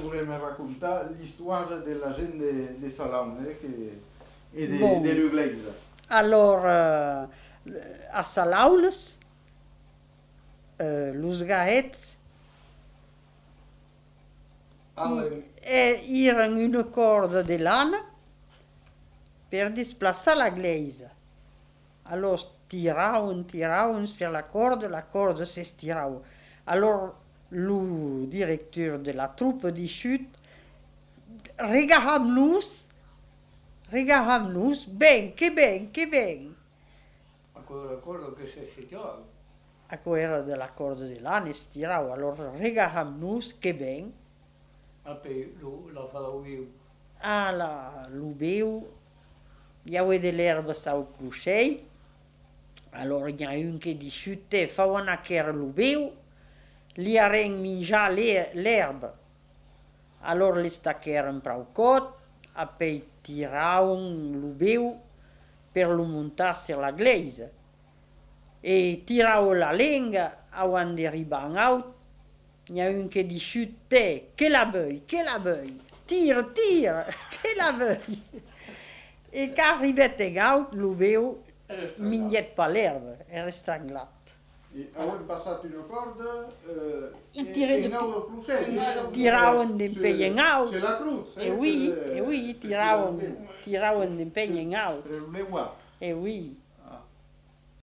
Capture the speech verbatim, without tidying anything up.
voulez me raconter l'histoire de la gente de, de Salaun eh, que, et de, Bon. de l'église. Alors, euh, a Salaunes, euh, los gaets i- eh, erano una corda de lana per displaçar la glaise. Alors, tiraven, tiraven sur la corde, la corde s'estirava. Alors, le directeur de la troupe de chute, regarramos-nos, regarramos-nos, bem, que bem, que bem. A quella corda che si estirava. A era de la corda de lana estirava. Alors, regarramos-nos, que bem. A poi la fa viu. Ah, la, lo veu, hi ha de l'herba sau cruixell, alors hi ha un que disciute, fa una que era lo veu, li arren menjar l'herba. Alors li sta que era prou cot, a poi tiraun lo veu per lo muntar sur la glaise. E tirau la lenga, avant d'arribar en haut, hi ha un que disciute, que la veuille, que la veuille. Tire, tire, que la veuille. E qu'arrivet en haut, lo veu, mignet per l'herba, era estranglat. I avem passat una corda eh, I tire en de- haut del crucell. Tiraven d'empeny en haut. C'est la cruz. E oui, e oui, tiraven, tiraven d'empeny en haut. Per el leuar. E oui.